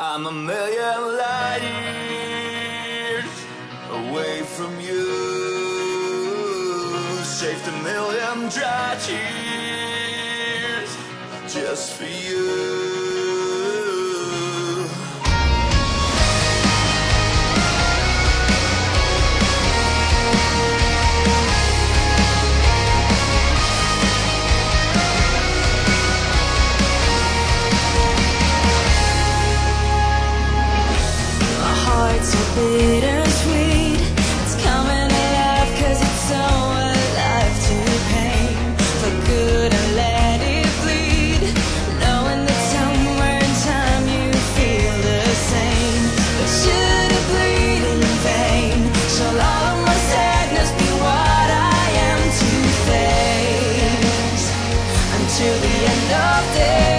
I'm a million light years away from you. Saved a million dry tears just for you. Bittersweet, it's coming alive 'cause it's so alive to pain. For good and let it bleed, knowing that somewhere in time you feel the same. But should it bleed in vain? Shall all of my sadness be what I am to face until the end of days?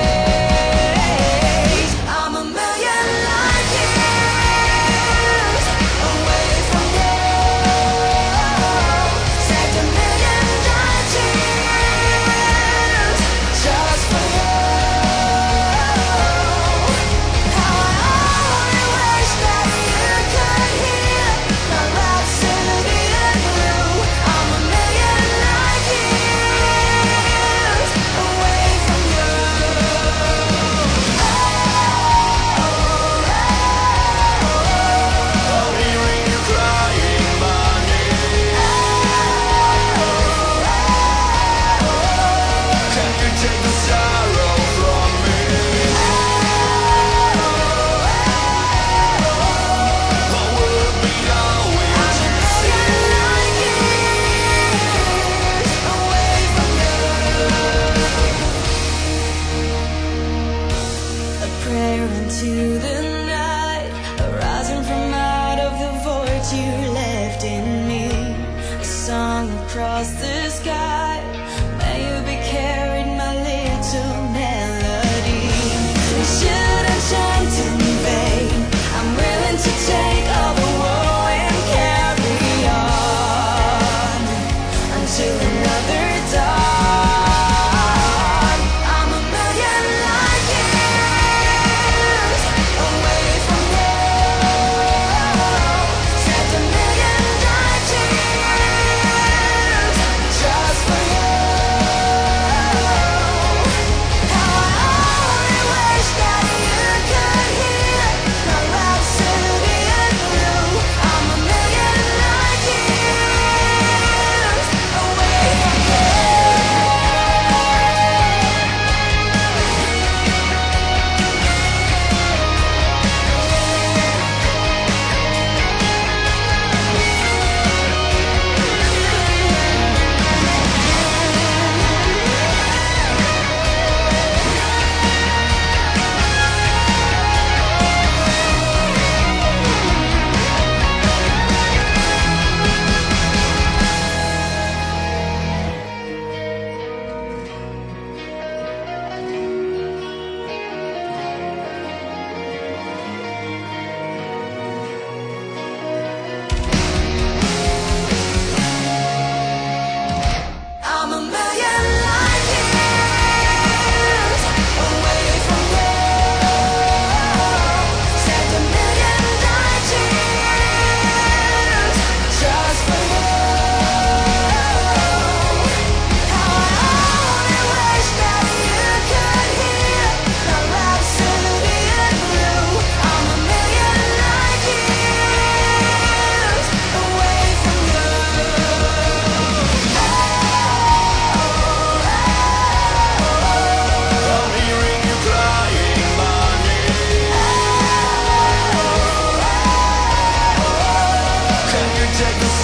Into the night, arising from out of the void you left in me. A song across the sky, may you be carried, my little melody. We shouldn't chant in vain. I'm willing to take all the woe and carry on until another dawn. Take the